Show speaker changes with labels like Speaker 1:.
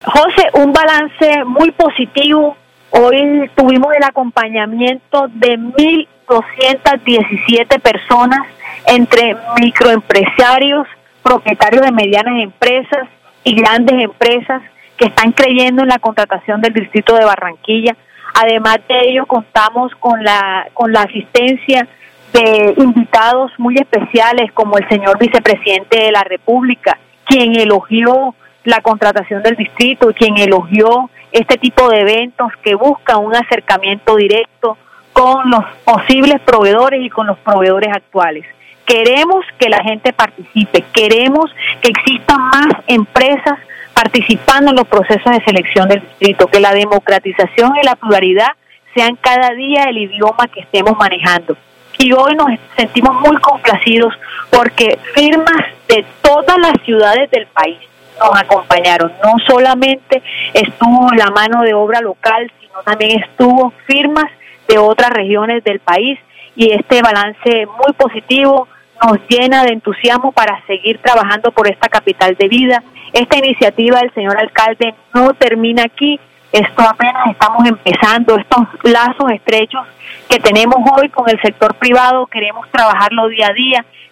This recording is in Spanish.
Speaker 1: José, un balance muy positivo. Hoy tuvimos el acompañamiento de 1.217 personas, entre microempresarios, propietarios de medianas empresas y grandes empresas que están creyendo en la contratación del Distrito de Barranquilla. Además de ello, contamos con la asistencia de invitados muy especiales como el señor vicepresidente de la República, quien elogió la contratación del distrito, quien elogió este tipo de eventos que buscan un acercamiento directo con los posibles proveedores y con los proveedores actuales. Queremos que la gente participe, queremos que existan más empresas participando en los procesos de selección del distrito, que la democratización y la pluralidad sean cada día el idioma que estemos manejando. Y hoy nos sentimos muy complacidos porque firmas de todas las ciudades del país nos acompañaron. No solamente estuvo la mano de obra local, sino también estuvo firmas de otras regiones del país, y este balance muy positivo nos llena de entusiasmo para seguir trabajando por esta capital de vida. Esta iniciativa del señor alcalde no termina aquí, esto apenas estamos empezando. Estos lazos estrechos que tenemos hoy con el sector privado queremos trabajarlo día a día.